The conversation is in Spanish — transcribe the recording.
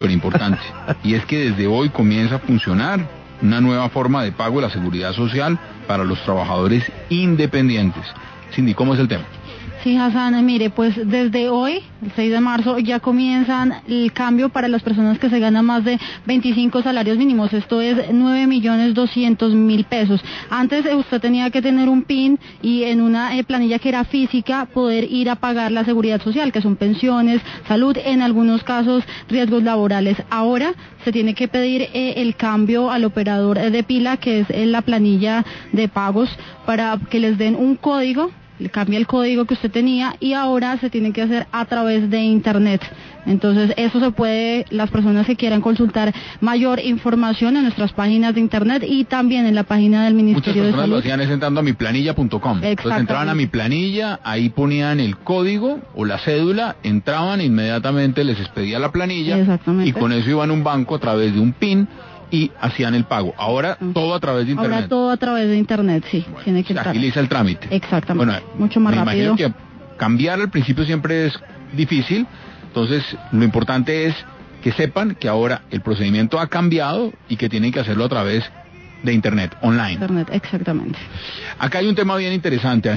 súper importante, y es que desde hoy comienza a funcionar una nueva forma de pago de la seguridad social para los trabajadores independientes. Cindy, ¿cómo es el tema? Sí, Hassan, mire, pues desde hoy, el 6 de marzo, ya comienzan el cambio para las personas que se ganan más de 25 salarios mínimos. Esto es 9.200.000 pesos. Antes usted tenía que tener un PIN y en una planilla que era física poder ir a pagar la seguridad social, que son pensiones, salud, en algunos casos riesgos laborales. Ahora se tiene que pedir el cambio al operador de pila, que es la planilla de pagos, para que les den un código. Le cambia el código que usted tenía y ahora se tiene que hacer a través de internet. Entonces eso se puede, las personas que quieran consultar mayor información en nuestras páginas de internet y también en la página del Ministerio de Salud. Muchas personas lo hacían es entrando a miplanilla.com. Entonces entraban a mi planilla, ahí ponían el código o la cédula, entraban inmediatamente, les expedía la planilla y con eso iban a un banco a través de un PIN y hacían el pago. Ahora todo a través de internet. Ahora todo a través de internet, sí. Bueno, tiene que se agiliza el trámite. Exactamente. Bueno, mucho más rápido. Imagino que cambiar al principio siempre es difícil, entonces lo importante es que sepan que ahora el procedimiento ha cambiado y que tienen que hacerlo a través de internet, online. Internet, exactamente. Acá hay un tema bien interesante.